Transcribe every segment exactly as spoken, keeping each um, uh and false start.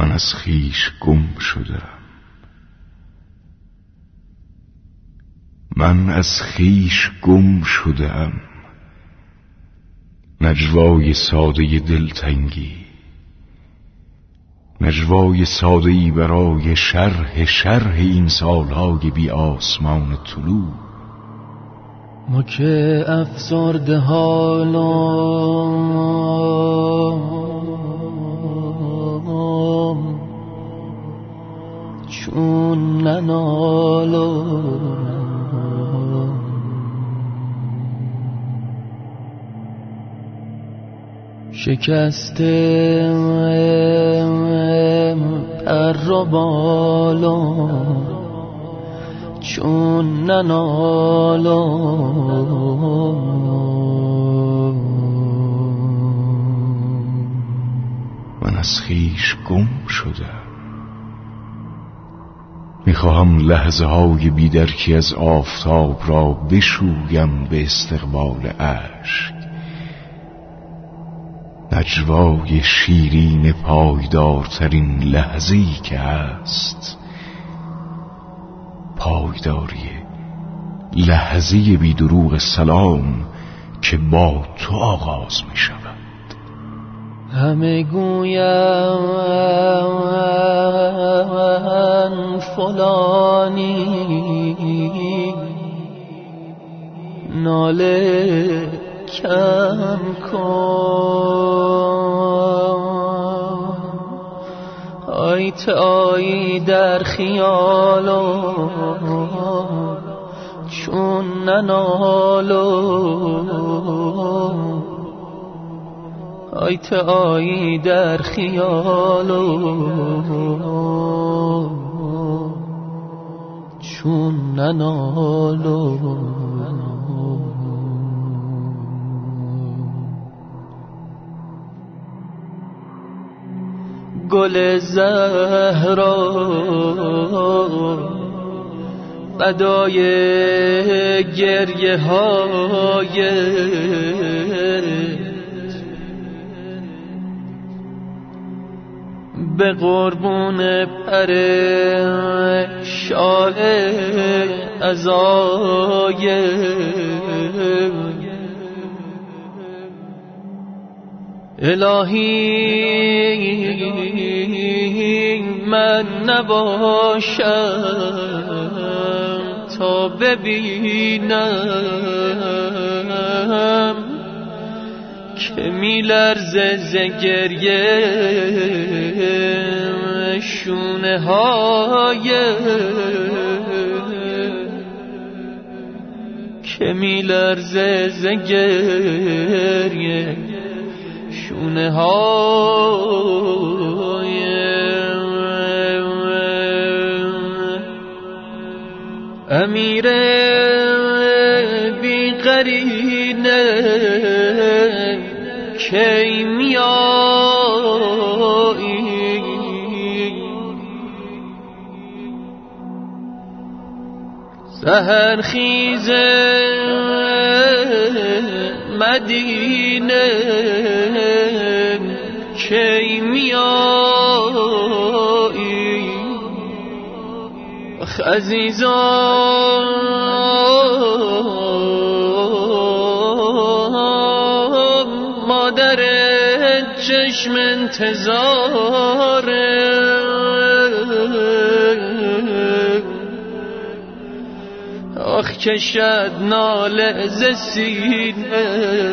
من از خویش گم شدم، من از خویش گم شدم. نجوای ساده دلتنگی، نجوای ساده ای برای شرح شرح این سالهای بی آسمان طلوع. ما که افسرده حالم چون ننالم، شکسته پر و بالم چون ننالم. من از خویش گم شدم، میخواهم لحظه های بیدرکی از آفتاب را بشویم به استقبال اشک. نجوای شیرین پایدارترین لحظه‌ای که هست، پایداری لحظه بی دروغ سلام که با تو آغاز می شود. همه گویم فلانی ناله کم کن، آی تایی در خیالم چون ننالم، آی تایی در خیالم چون ننالم. گل زهرا فدای گریه های به قربون پر شال عزای الهی من نباشم تا ببینم که می لرزه ز گریه شونه های، که می لرزه ز گریه شونه های امیر بی قرینه کی میایی، سحر خیز مدینه کی میایی، آخ عزیزان مادر چشم انتظاره، آخ کشد ناله ز سینه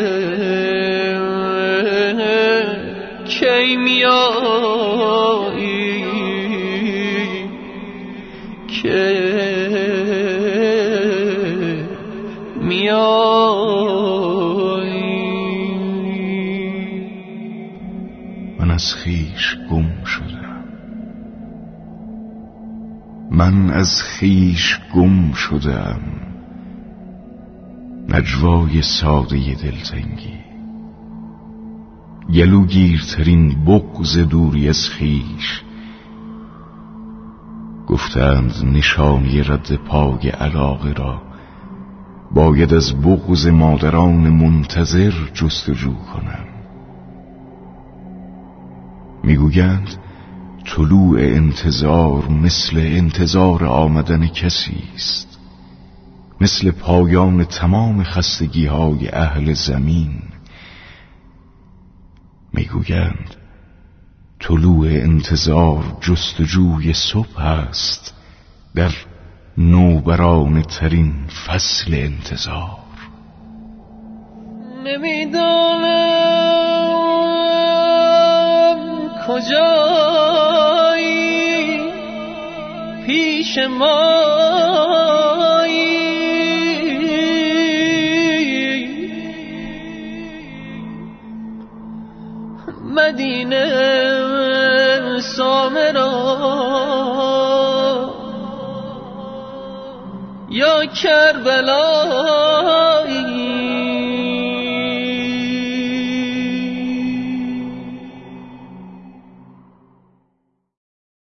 کی میایی، کی میایی. من از خویش گم شدم، من از خویش گم شدم. نجوای ساده دلتنگی، گلوگیرترین بغض دوری از خویش. گفتند نشانی رد پای علاقه را باید از بغض مادران منتظر جستجو کنم. میگویند طلوع انتظار مثل انتظار آمدن کسی است، مثل پایان تمام خستگی های اهل زمین. میگویند طلوع انتظار جستجوی صبح است در نوبرانه ترین فصل انتظار. نمیدانم کجایی پیش مایی، مدینه سامرا یا کربلا.